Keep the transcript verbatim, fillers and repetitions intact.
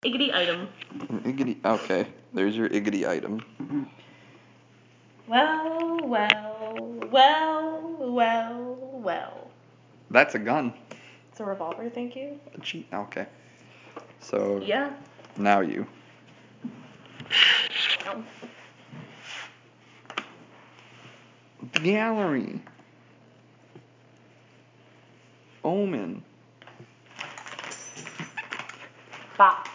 Iggity item. An iggity. Okay, there's your iggity item. Well, well, well, well, well. That's a gun. It's a revolver, thank you. A cheat. Okay. So. Yeah. Now you. No. Gallery. Omen. Bop.